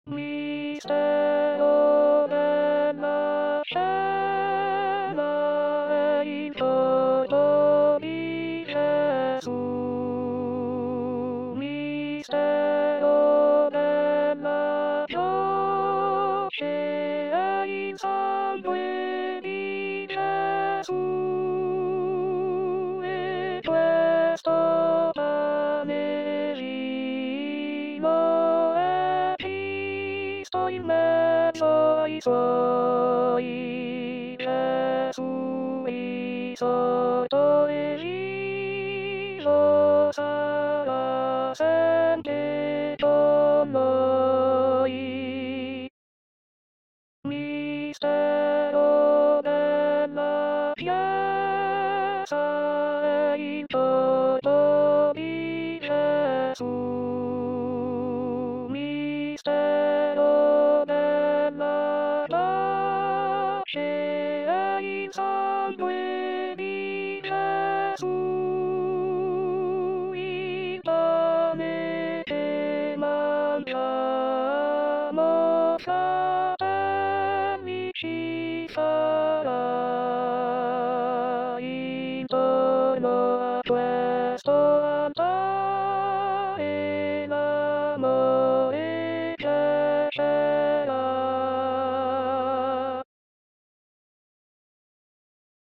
Mistero della scena è il volto di Gesù. Mistero della croce è il sangue di Gesù. E questo pane vivo è Cristo in mezzo ai suoi. Gesù risorto e vivo sarà sempre con noi. Mistero della Chiesa è il volto di Gesù. Mistero della pace è il sangue di Gesù. Il pane che mangiamo, fratelli, ci farà intorno a